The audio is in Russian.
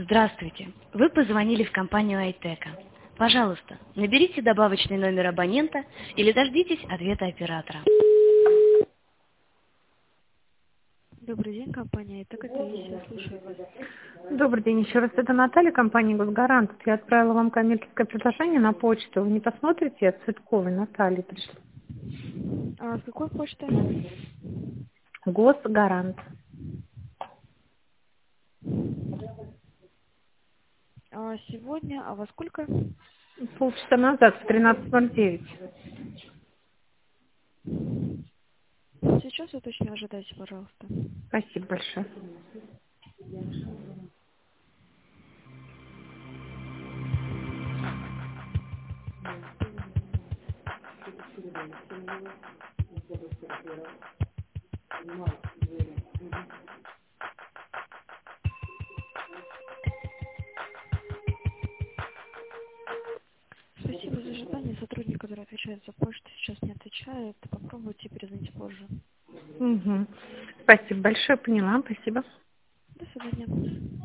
Здравствуйте. Вы позвонили в компанию Айтека. Пожалуйста, наберите добавочный номер абонента или дождитесь ответа оператора. Добрый день, компания Айтек, это Ися, слушаю вас. Добрый день еще раз. Это Наталья, компания «Госгарант». Я отправила вам коммерческое предложение на почту. Вы не посмотрите? От Цветковой Натальи пришло. А с какой почты? «Госгарант». Сегодня, а во сколько? Полчаса назад, в 13:09. Сейчас уточню, ожидайте, пожалуйста. Спасибо большое. Спасибо за ожидание. Сотрудник, который отвечает за почту, сейчас не отвечает. Попробуйте перезвонить позже. Угу. Спасибо большое, поняла. Спасибо. До свидания.